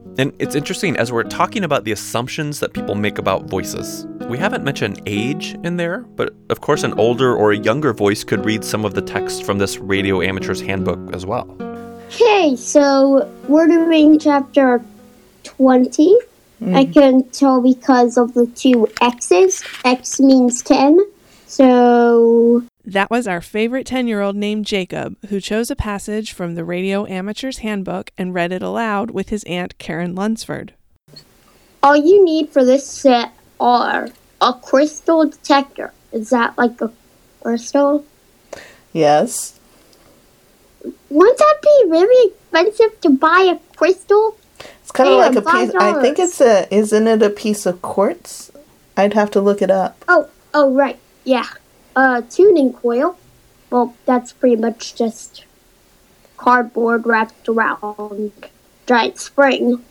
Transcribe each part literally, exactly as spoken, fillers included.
And it's interesting, as we're talking about the assumptions that people make about voices, we haven't mentioned age in there, but of course an older or a younger voice could read some of the text from this Radio Amateur's Handbook as well. Okay, so we're doing chapter twenty. Mm. I can tell because of the two X's. X means ten, so... That was our favorite ten-year-old named Jacob, who chose a passage from the Radio Amateur's Handbook and read it aloud with his aunt Karen Lunsford. All you need for this set are a crystal detector. Is that like a crystal? Yes. Wouldn't that be really expensive to buy a crystal? It's kind of like a piece... I think it's a... Isn't it a piece of quartz? I'd have to look it up. Oh, oh, right. Yeah. A tuning coil. Well, that's pretty much just cardboard wrapped around giant spring.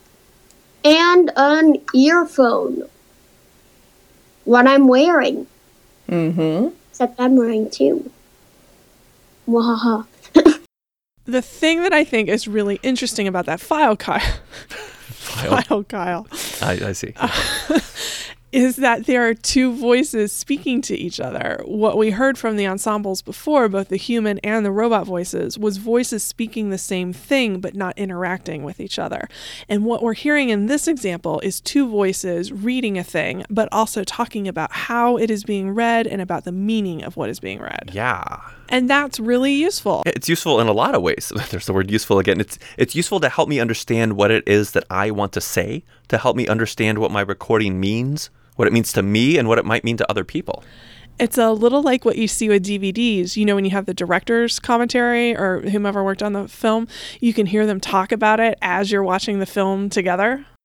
And an earphone. What I'm wearing. Mm-hmm. Except I'm wearing two. Wahaha. The thing that I think is really interesting about that file, Kyle, File, file Kyle, I, I see. Uh, is that there are two voices speaking to each other. What we heard from the ensembles before, both the human and the robot voices, was voices speaking the same thing but not interacting with each other. And what we're hearing in this example is two voices reading a thing, but also talking about how it is being read and about the meaning of what is being read. Yeah. And that's really useful. It's useful in a lot of ways. There's the word useful again. It's it's useful to help me understand what it is that I want to say, to help me understand what my recording means, what it means to me, and what it might mean to other people. It's a little like what you see with D V Ds. You know, when you have the director's commentary or whomever worked on the film, you can hear them talk about it as you're watching the film together.